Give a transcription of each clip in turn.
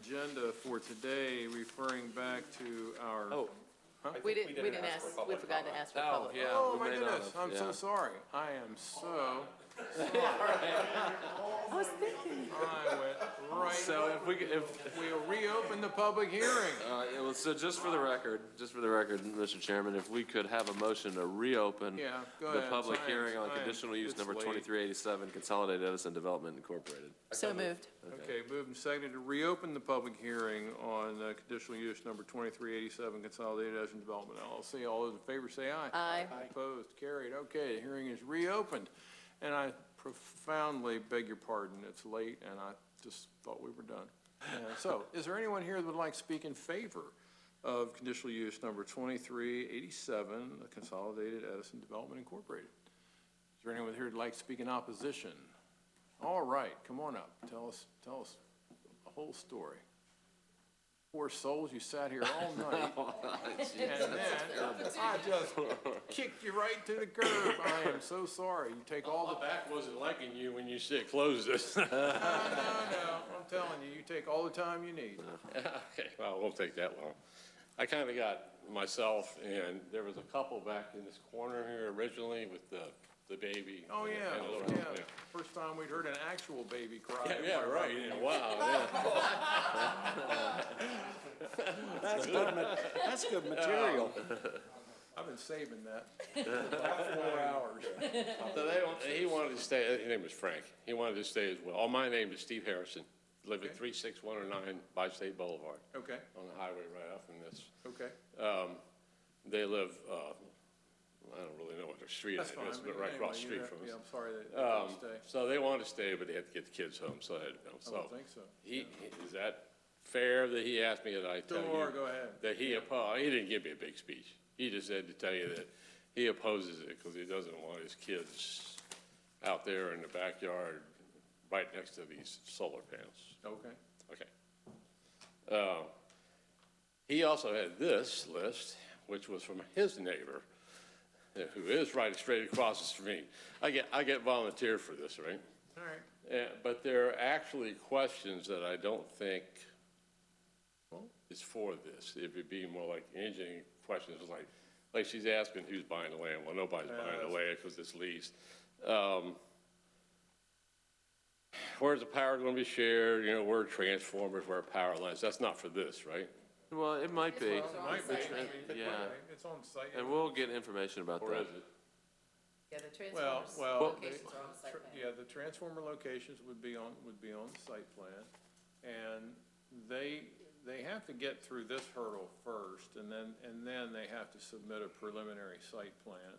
agenda for today, referring back to our. Oh, We didn't ask, we forgot to ask for public. yeah. Oh, we my may not goodness, have, I'm so yeah. sorry. I am so, I was thinking. I went right. So if We'll reopen the public hearing. so just for the record, Mr. Chairman, if we could have a motion to reopen Yeah, go the ahead. public Science, hearing on science. conditional use It's number late. 2387, Consolidated Edison Development Incorporated. So moved. Okay, moved and seconded to reopen the public hearing on conditional use number 2387, Consolidated Edison Development LLC. All those in favor say aye. Aye. Opposed, carried. Okay, the hearing is reopened. And I profoundly beg your pardon, it's late, and I just thought we were done. So, is there anyone here that would like to speak in favor of conditional use number 2387, the Consolidated Edison Development Incorporated? Is there anyone here who'd like to speak in opposition? All right, come on up. Tell us the whole story. Poor souls, you sat here all night, and then I just kicked you right to the curb. I am so sorry. You take all the. The back wasn't liking you when you said close this. No, I'm telling you, you take all the time you need. Okay, well, it won't take that long. I kind of got myself, and there was a couple back in this corner here originally with the baby. Oh, and yeah, a little- yeah. First time we'd heard an actual baby cry. Yeah, right, yeah, wow, yeah. That's good material. I've been saving that for about 4 hours. So he wanted to stay, his name was Frank. He wanted to stay as well. Oh, my name is Steve Harrison. Live at 36109 By State Boulevard. Okay, On the highway right off from this. okay. They live, I don't really know what their street That's is, fine. but right across the street Anyway, from us. Yeah, I'm sorry that they didn't stay. So they wanted to stay, but they had to get the kids home, so I had to go. I don't think so. Is that fair that he asked me that I tell you? Sure, go ahead. That he didn't give me a big speech. He just said to tell you that he opposes it because he doesn't want his kids out there in the backyard right next to these solar panels. Okay. Okay. He also had this list, which was from his neighbor, who is right straight across the street. I get volunteered for this, right? All right. But there are actually questions that I don't think is for this. It would be more like engineering questions, like she's asking who's buying the land. Well, nobody's buying the land because it's leased. Where's the power going to be shared? You know, where are transformers, where are power lines? That's not for this, right? Well, it might be. It might be. Yeah. It's on site. And we'll get information about Or that. is it? Yeah, the Well, transformers locations are on the site plan. yeah, the transformer locations would be on the site plan. And they have to get through this hurdle first, and then they have to submit a preliminary site plan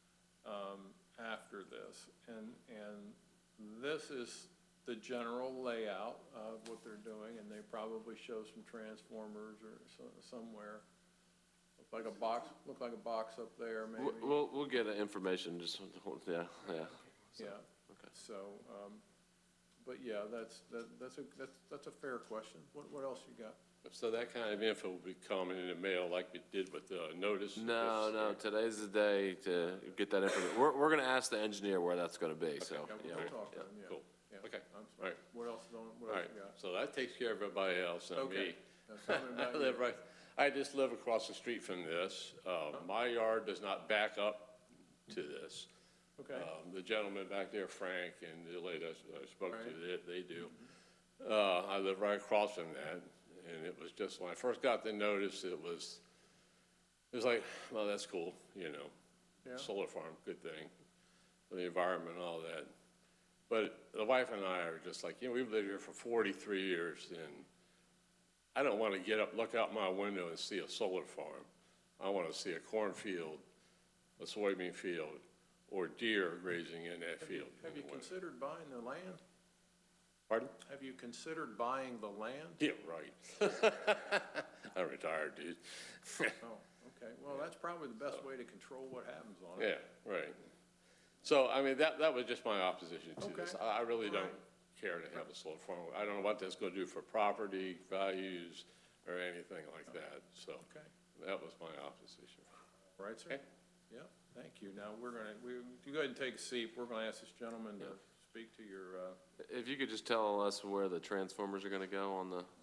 after this. And this is the general layout of what they're doing, and they probably show some transformers or somewhere. Look like a box up there, maybe. We'll get information, yeah. Yeah, Okay. so, but yeah, that's a fair question. What else you got? So that kind of info will be coming in the mail like we did with the notice? No, today's the day to get that information. We're going to ask the engineer where that's going to to be, so, Okay, yeah. we'll talk to them, yeah. Cool. Yeah. Okay. I'm All sorry. right. What else All you right, got? so that takes care of everybody else and Okay. me. Now tell me about I you. live right, I just live across the street from this. My yard does not back up to this. Okay, The gentleman back there, Frank, and the lady I spoke Right. to, they do. I live right across from that, and it was just, when I first got the notice, it was like, well, that's cool, you know. Yeah. Solar farm, good thing, for the environment and all that. But the wife and I are just like, you know, we've lived here for 43 years, and I don't want to get up, look out my window and see a solar farm. I want to see a cornfield, a soybean field, or deer grazing in that field. have you considered buying the land? Pardon? Have you considered buying the land? Yeah, right. I'm retired, dude. Oh, okay, well, that's probably the best way to control what happens on it. Yeah, right. So, I mean, that was just my opposition to this. Okay. I really All don't care to have a solar farm. I don't know what that's going to do for property values or anything like that. So Okay, that was my opposition. right, sir? Okay. Yeah, thank you. Now, you go ahead and take a seat. We're gonna ask this gentleman to speak to your, If you could just tell us where the transformers are going to go on the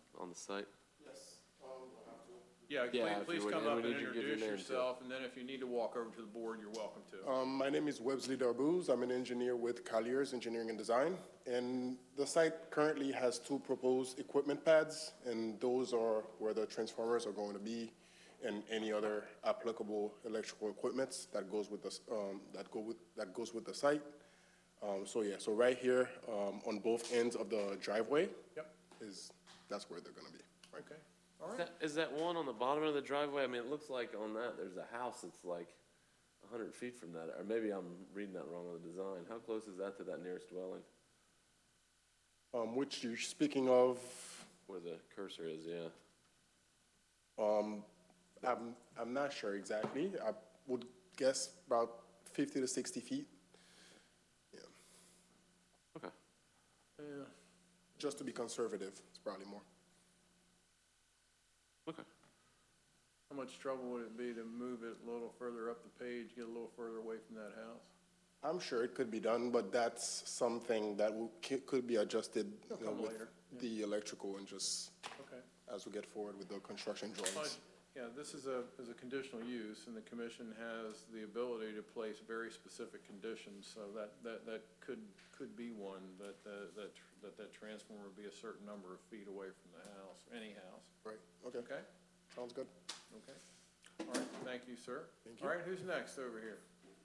on the site? Yeah, Yeah, if please you would, come and up we and need you to give your introduce name, too. yourself, and then if you need to walk over to the board, you're welcome to. My name is Websley Darbouz. I'm an engineer with Colliers Engineering and Design. And the site currently has 2 proposed equipment pads, and those are where the transformers are going to be and any other applicable electrical equipments that goes with the, that goes with the site. So right here, on both ends of the driveway. Yep. That's where they're gonna be. Okay, all right. Is that one on the bottom of the driveway? I mean, it looks like on that, there's a house that's like 100 feet from that, or maybe I'm reading that wrong on the design. How close is that to that nearest dwelling? Which you're speaking of, Where the cursor is, yeah. I'm not sure exactly. I would guess about 50 to 60 feet. Yeah, Okay. Yeah. just to be conservative, it's probably more. Okay. How much trouble would it be to move it a little further up the page, get a little further away from that house? I'm sure it could be done, but that's something that could be adjusted, It'll you know, come with later, the electrical and just Okay. as we get forward with the construction drawings. Yeah, this is a conditional use, and the commission has the ability to place very specific conditions, so that could be one, that transformer would be a certain number of feet away from the house, any house, Right, okay, okay? sounds good. Okay. All right, thank you, sir. Thank you. All right, who's next over here?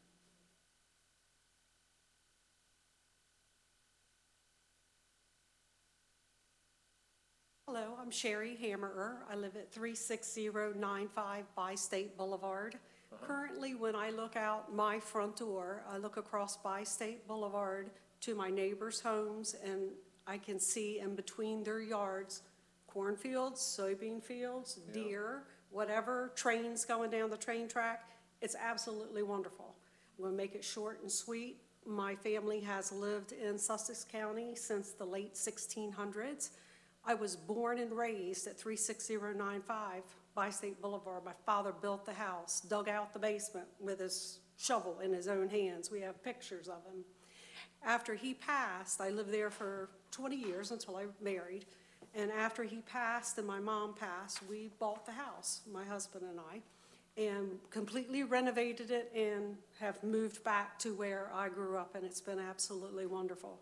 Hello, I'm Sherry Hammerer. I live at 36095 Bi-State Boulevard. Currently, when I look out my front door, I look across Bi-State Boulevard to my neighbors' homes, and I can see in between their yards, cornfields, soybean fields, deer, whatever, trains going down the train track. It's absolutely wonderful. I'm going to make it short and sweet. My family has lived in Sussex County since the late 1600s. I was born and raised at 36095 Bi-State Boulevard. My father built the house, dug out the basement with his shovel in his own hands. We have pictures of him. After he passed, I lived there for 20 years until I married. And after he passed and my mom passed, we bought the house, my husband and I, and completely renovated it and have moved back to where I grew up, and it's been absolutely wonderful.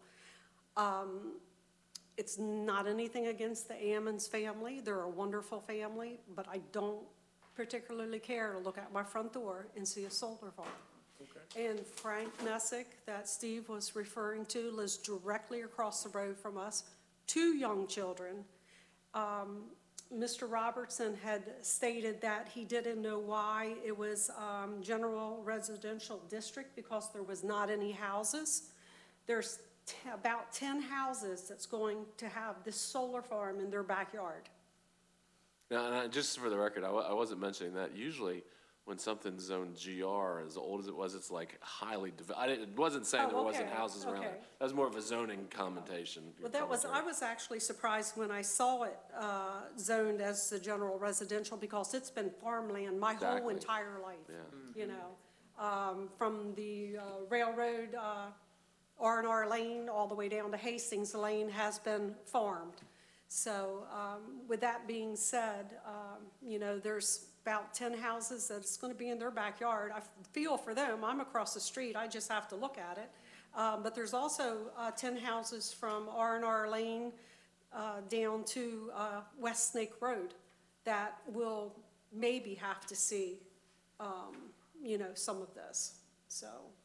It's not anything against the Ammons family. They're a wonderful family, but I don't particularly care to look out my front door and see a solar farm. Okay. And Frank Messick, that Steve was referring to, lives directly across the road from us, 2 young children. Mr. Robertson had stated that he didn't know why it was general residential district because there was not any houses. There's about 10 houses that's going to have this solar farm in their backyard. Now, and just for the record, I wasn't mentioning that. Usually, when something's zoned GR, as old as it was, it's like highly it wasn't saying there wasn't houses around it. That was more of a zoning commentation. Well, I was actually surprised when I saw it zoned as the general residential because it's been farmland my whole entire life. Yeah. You know, from the railroad, R&R Lane all the way down to Hastings Lane has been farmed. So with that being said, you know, there's about 10 houses that's going to be in their backyard. I feel for them. I'm across the street. I just have to look at it. But there's also 10 houses from R&R Lane down to West Snake Road that will maybe have to see, you know, some of this. So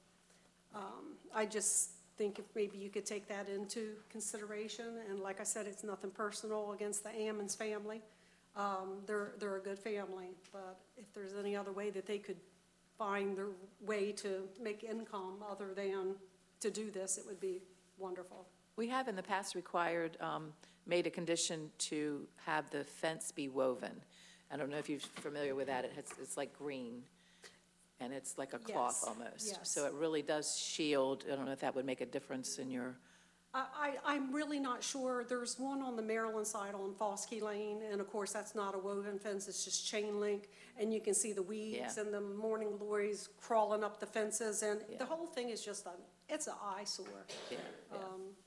I just think if maybe you could take that into consideration. And like I said, it's nothing personal against the Ammons family. They're a good family, but if there's any other way that they could find their way to make income other than to do this, it would be wonderful. We have in the past required, made a condition to have the fence be woven. I don't know if you're familiar with that. It's like green, and it's like a cloth almost. Yes. So it really does shield. I don't know if that would make a difference in your... I'm really not sure. There's one on the Maryland side on Foskey Lane, and of course, that's not a woven fence, it's just chain link, and you can see the weeds and the morning glories crawling up the fences, and the whole thing is just it's an eyesore.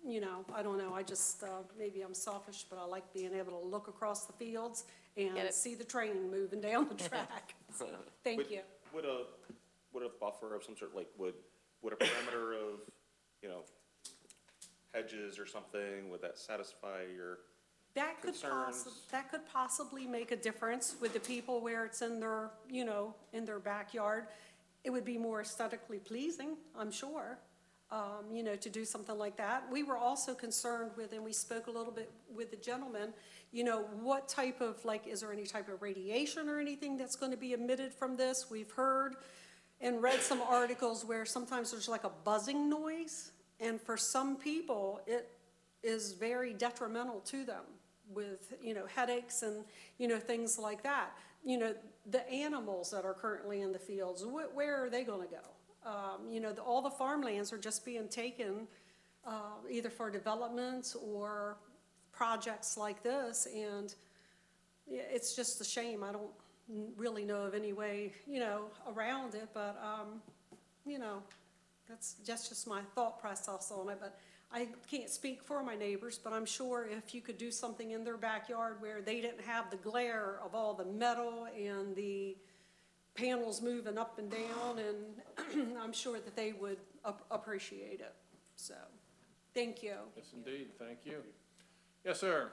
you know, I don't know, I just, maybe I'm selfish, but I like being able to look across the fields and Get it. see the train moving down the track. So, thank you. Would a buffer of some sort, like, would a perimeter of, you know, hedges or something, would that satisfy your concerns? That could possibly make a difference with the people where it's in their, you know, in their backyard. It would be more aesthetically pleasing, I'm sure, you know, to do something like that. We were also concerned with, and we spoke a little bit with the gentleman, you know, what type of, like, is there any type of radiation or anything that's going to be emitted from this? We've heard and read some articles where sometimes there's like a buzzing noise, and for some people, it is very detrimental to them with, you know, headaches and, you know, things like that. You know, the animals that are currently in the fields, where are they going to go? You know, all the farmlands are just being taken either for developments or projects like this, and it's just a shame. I don't really know of any way, you know, around it, but, you know, that's just my thought process on it. But I can't speak for my neighbors, but I'm sure if you could do something in their backyard where they didn't have the glare of all the metal and the panels moving up and down, and I'm sure that they would appreciate it. So, thank you. Yes, indeed, thank you. Yes, sir.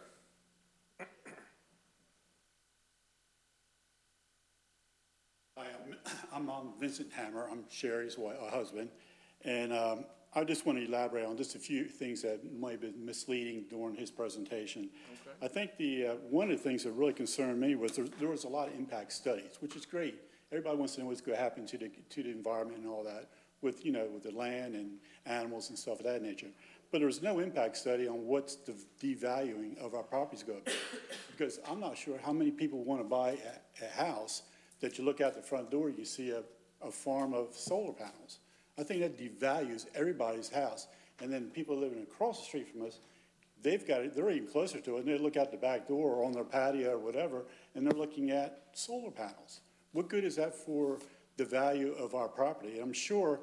Hi, I'm Vincent Hammer. I'm Sherry's husband. And I just want to elaborate on just a few things that might have been misleading during his presentation. Okay. I think one of the things that really concerned me was there was a lot of impact studies, which is great. Everybody wants to know what's going to happen to the environment and all that with, you know, with the land and animals and stuff of that nature. But there's no impact study on what's the devaluing of our properties going to be. Because I'm not sure how many people want to buy a house that you look out the front door, you see a farm of solar panels. I think that devalues everybody's house. And then people living across the street from us, they're even closer to it, and they look out the back door or on their patio or whatever, and they're looking at solar panels. What good is that for the value of our property? And I'm sure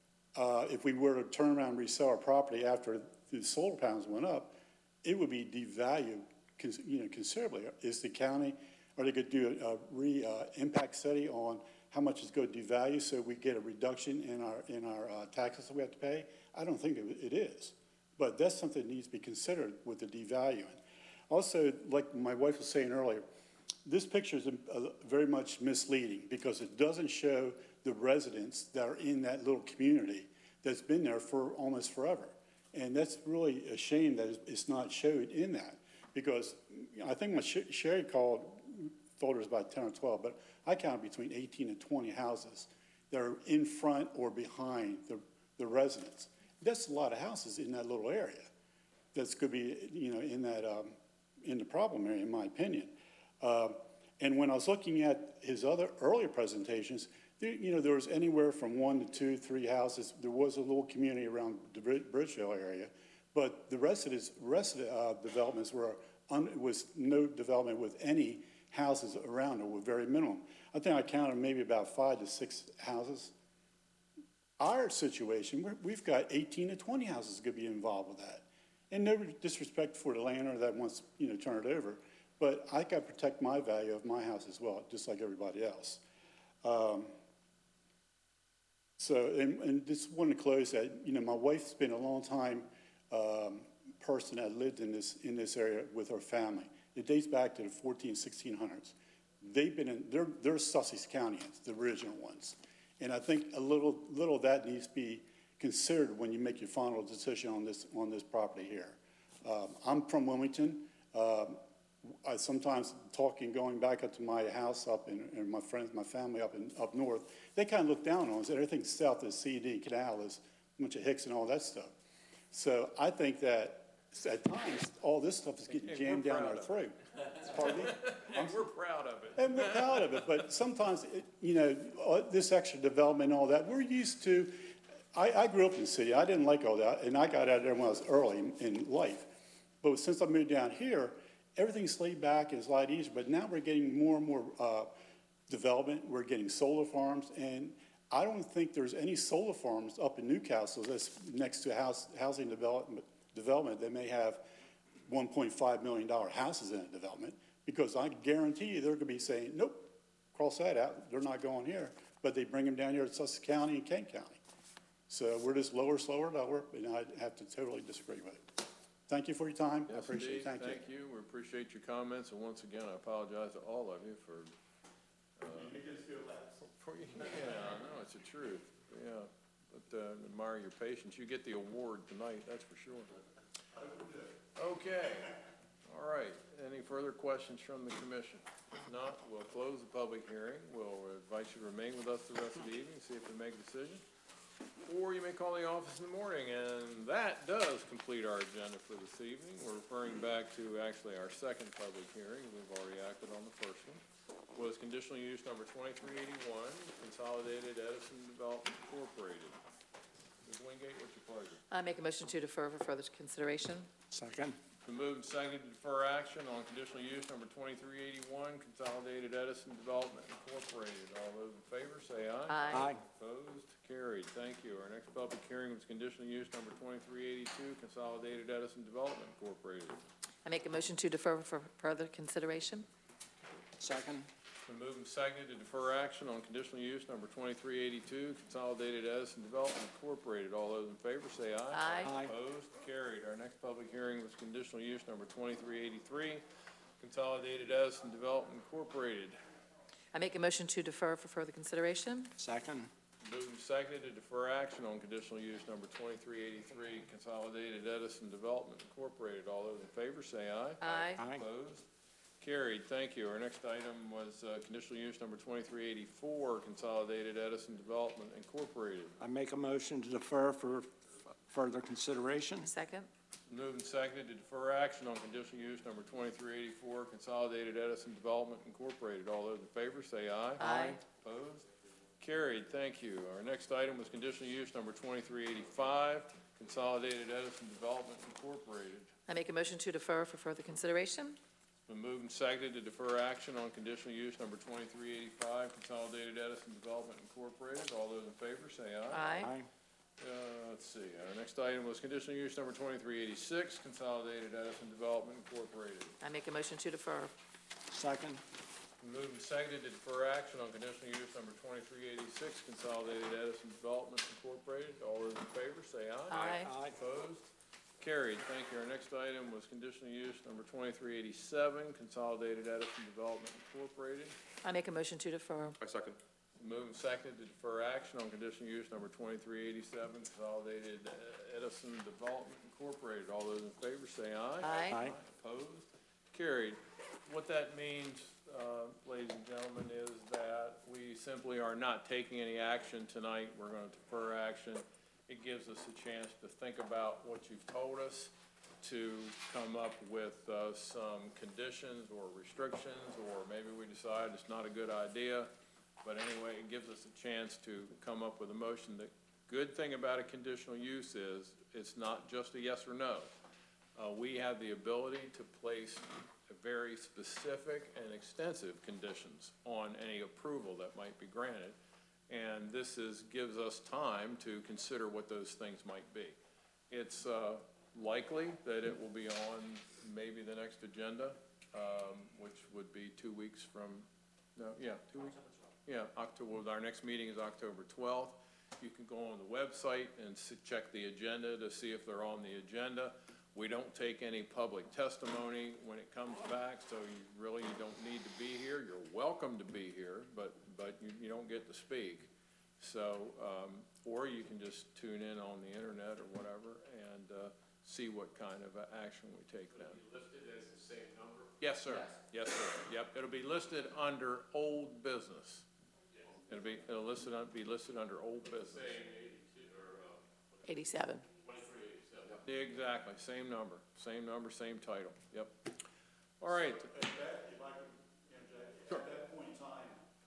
if we were to turn around and resell our property after the solar panels went up, it would be devalued, you know, considerably. Is the county, are they going to do a impact study on how much it's going to devalue so we get a reduction in our taxes that we have to pay? I don't think it is. But that's something that needs to be considered with the devaluing. Also, like my wife was saying earlier, this picture is very much misleading because it doesn't show the residents that are in that little community that's been there for almost forever. And that's really a shame that it's not showed in that, because I think when Sherry thought it was about 10 or 12, but I counted between 18 and 20 houses that are in front or behind the residents. That's a lot of houses in that little area. That's could be, you know, in that in the problem area, in my opinion. And when I was looking at his earlier presentations, you know, there was anywhere from 1 to 2, 3 houses. There was a little community around the Bridgeville area, but the rest of the developments was no development with any houses around it, were very minimum. I think I counted maybe about 5 to 6 houses. Our situation, we've got 18 to 20 houses could be involved with that. And no disrespect for the landowner that wants, you know, turn it over, but I got to protect my value of my house as well, just like everybody else. And just want to close that, you know, my wife's been a long time person that lived in this area with her family. It dates back to the 1600s. They've been in, they're Sussex Countyans, the original ones. And I think a little of that needs to be considered when you make your final decision on this property here. I'm from Wilmington. I sometimes going back up to my house up and my friends, my family up north, they kind of look down on us. Everything south of the CD Canal is a bunch of hicks and all that stuff. So I think that at times all this stuff is getting jammed down our throat. Pardon me? And we're proud of it. And we're proud of it, but sometimes, you know, this extra development and all that, we're used to. I grew up in the city. I didn't like all that, and I got out of there when I was early in life. But since I moved down here, everything's laid back and it's a lot easier. But now we're getting more and more development. We're getting solar farms, and I don't think there's any solar farms up in Newcastle that's next to housing development development, they may have $1.5 million houses in a development, because I guarantee you they're gonna be saying, nope, cross that out, they're not going here. But they bring them down here to Sussex County and Kent County. So we're just lower, and I have to totally disagree with it. Thank you for your time. I Yes, appreciate it. indeed. Thank you. Thank you. We appreciate your comments, and once again, I apologize to all of you for, yeah, no, it's the truth, yeah. But, admire your patience. You get the award tonight, that's for sure. Okay, all right. Any further questions from the commission? If not, we'll close the public hearing. We'll invite you to remain with us the rest of the evening, see if we make a decision. Or you may call the office in the morning, and that does complete our agenda for this evening. We're referring back to actually our second public hearing. We've already acted on the first one. Was conditional use number 2381, Consolidated Edison Development Incorporated. Ms. Wingate, what's your pleasure? I make a motion to defer for further consideration. Second. Been moved and seconded to defer action on conditional use number 2381, Consolidated Edison Development Incorporated. All those in favor, say aye. Aye. Opposed? Carried. Thank you. Our next public hearing was conditional use number 2382, Consolidated Edison Development Incorporated. I make a motion to defer for further consideration. Second. Been moved and seconded to defer action on conditional use number 2382, Consolidated Edison Development Incorporated. All those in favor, say aye. Aye. Aye. Opposed? Carried. Our next public hearing was conditional use number 2383, Consolidated Edison Development Incorporated. I make a motion to defer for further consideration. Second. Moved and seconded to defer action on conditional use number 2383, Consolidated Edison Development Incorporated. All those in favor, say aye. Aye. Aye. Opposed? Carried. Thank you. Our next item was conditional use number 2384, Consolidated Edison Development Incorporated. I make a motion to defer for further consideration. Second. Moved and seconded to defer action on conditional use number 2384, Consolidated Edison Development Incorporated. All those in favor, say aye. Aye. Opposed? Carried. Thank you. Our next item was conditional use number 2385, Consolidated Edison Development Incorporated. I make a motion to defer for further consideration. Been moved and seconded to defer action on conditional use number 2385, Consolidated Edison Development Incorporated. All those in favor, say aye. Aye. Let's see, our next item was conditional use number 2386, Consolidated Edison Development Incorporated. I make a motion to defer. Second. Moved and seconded to defer action on conditional use number 2386, Consolidated Edison Development Incorporated. All those in favor, say aye. Aye. Aye. Opposed? Carried. Thank you. Our next item was conditional use number 2387, Consolidated Edison Development Incorporated. I make a motion to defer. I second. Moved and seconded to defer action on conditional use number 2387, Consolidated Edison Development Incorporated. All those in favor say aye. Aye. Aye. Opposed? Carried. What that means, ladies and gentlemen, is that we simply are not taking any action tonight. We're going to defer action. It gives us a chance to think about what you've told us, to come up with some conditions or restrictions, or maybe we decide it's not a good idea. But anyway, it gives us a chance to come up with a motion. The good thing about a conditional use is it's not just a yes or no. We have the ability to place very specific and extensive conditions on any approval that might be granted. And this gives us time to consider what those things might be. It's likely that it will be on maybe the next agenda, which would be 2 weeks from, 2 weeks? Yeah, October, our next meeting is October 12th. You can go on the website and check the agenda to see if they're on the agenda. We don't take any public testimony when it comes back, so you don't need to be here. You're welcome to be here, but you don't get to speak. So, or you can just tune in on the internet or whatever and see what kind of action we take then. Will it be listed as the same number? Yes, sir. Yes, sir. Yep, it'll be listed under old business. It'll be listed under old business. Same 82 or 87. 2387. Exactly, same number, same title. Yep. All right. If I can interject, at that point in time,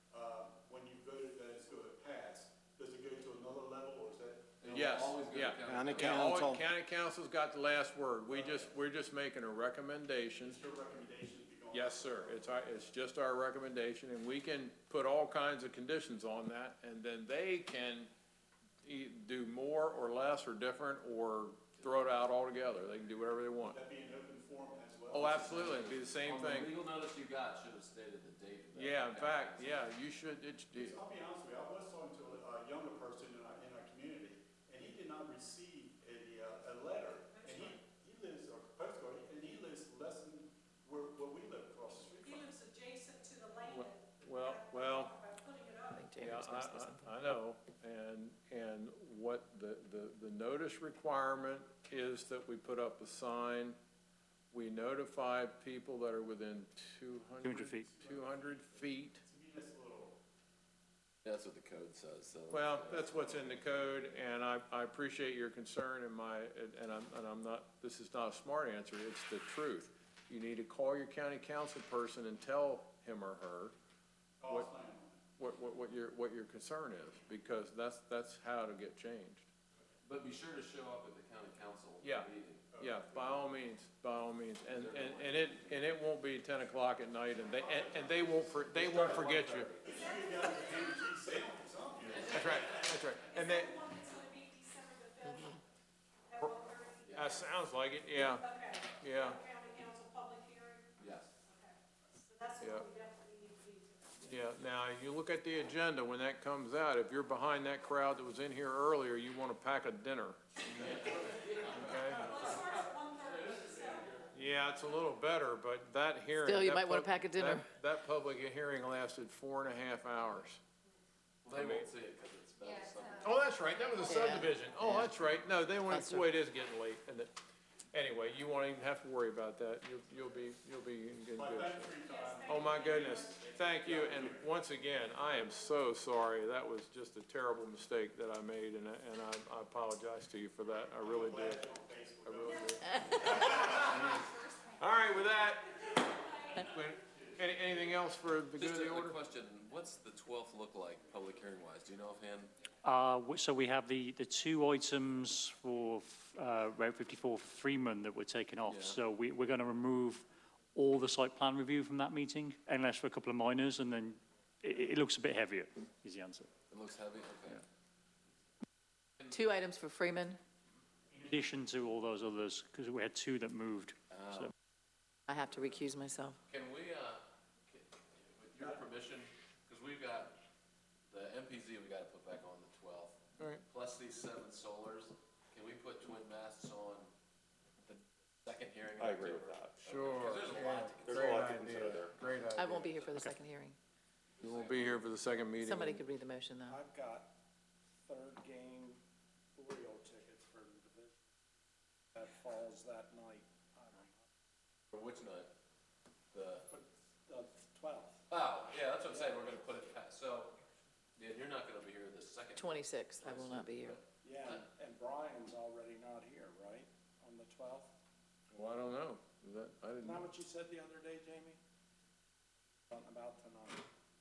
when you voted that it's going to pass, does it go to another level, or is that? Yes, yeah. County Yeah, council. County council's got the last word. We're just making a recommendation. Your recommendation to be going? Yes, sir. It's just our recommendation, and we can put all kinds of conditions on that, and then they can do more or less or different or throw it out altogether. They can do whatever they want. That'd be an open forum as well. Oh, absolutely, it'd be the same On the thing. legal notice you got should have stated the date of that. Yeah, in fact, yeah, you should, I'll be honest with you, I was talking to a younger person in our community, and he did not receive a letter, and he lives, or postcard, and he lives less than where we live across the street He from. lives adjacent to the land. well, About putting it I up. think Jamie yeah, was gonna say something. I know, and what the notice requirement is that we put up a sign. We notify people that are within 200 feet. 200 feet. That's what the code says, so. Well, that's what's in the code, and I appreciate your concern and I'm not, this is not a smart answer, it's the truth. You need to call your county council person and tell him or her what your concern is, because that's how to get changed. But be sure to show up at the county council Yeah. meeting. Yeah, by all means, and it won't be 10 o'clock at night, and they won't forget you. That's right, and they, that sounds like it, yeah, yeah, County council public hearing, Yes. so that's Yeah. what we definitely need to be. yeah. Now, you look at the agenda, when that comes out, if you're behind that crowd that was in here earlier, you want to pack a dinner. Okay? Yeah, it's a little better, but that hearing. Still, you that might wanna pub- pack a dinner. That public hearing lasted 4.5 hours. They won't see it because it's been a subdivision. Oh, that's right, that was a Yeah. subdivision. Oh, Yeah. that's right. No, they won't, That's boy, it is getting late. Anyway, you won't even have to worry about that. You'll be in good shape. Oh, my goodness. Thank you. And once again, I am so sorry. That was just a terrible mistake that I made, and I apologize to you for that. I really did. I really did. All right, with that, anything else for the good Just of the a order? question, what's the 12th look like, public hearing wise? Do you know offhand? So we have the two items for Route 54 Freeman that were taken off. Yeah. So we're going to remove all the site plan review from that meeting, unless for a couple of minors, and then it looks a bit heavier, is the answer. It looks heavy, okay. 2 items for Freeman. In addition to all those others, because we had 2 that moved. So I have to recuse myself. Can we, with your permission, because we've got the MPZ we gotta put back on the 12th. All right. Plus these 7 solars, can we put twin masts on the second hearing? in I agree with October? that. Sure. Because there's a lot to There's a Great lot to consider idea. there. Great idea. I won't be here for the second hearing. You won't be here for the second meeting. Somebody could read the motion, though. I've got third game Oriole tickets for the division. That falls that night. I don't know. For which night? The, The 12th. oh, yeah, that's what I'm saying, we're gonna put it past, so, yeah, you're not gonna be here the second. 26th, I will not be here. Yeah, and Brian's already not here, right, on the 12th? Well, I don't know. I didn't Isn't that know. what you said the other day, Jamie? Something about tonight.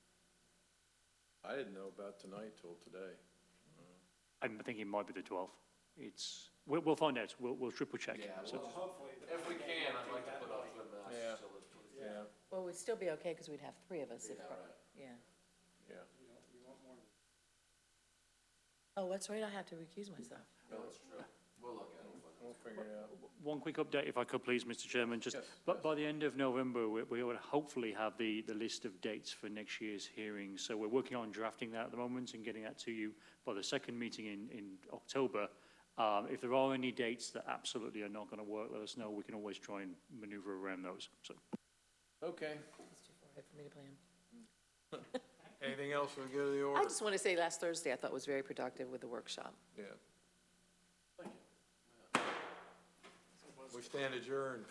I didn't know about tonight till today. I think it might be the 12th. We'll find out. We'll triple check. Yeah, So- well, Hopefully. if we can, I'd like to put off twin masts Yeah. till the 26th. Yeah, Well, we'd still be okay, because we'd have 3 of us. Yeah, right. Yeah. yeah. You want more than Oh, that's right, I have to recuse myself. No, that's true. We'll look at it, we'll find out. We'll figure it out. One quick update, if I could please, Mr. Chairman. Just, Yes, but by the end of November, we will hopefully have the list of dates for next year's hearings. So we're working on drafting that at the moment and getting that to you by the second meeting in October. If there are any dates that absolutely are not going to work, let us know. We can always try and maneuver around those. So Okay. It's too far ahead for me to plan. Anything else for the good of the I order? just want to say, last Thursday, I thought was very productive with the workshop. Yeah. We stand adjourned.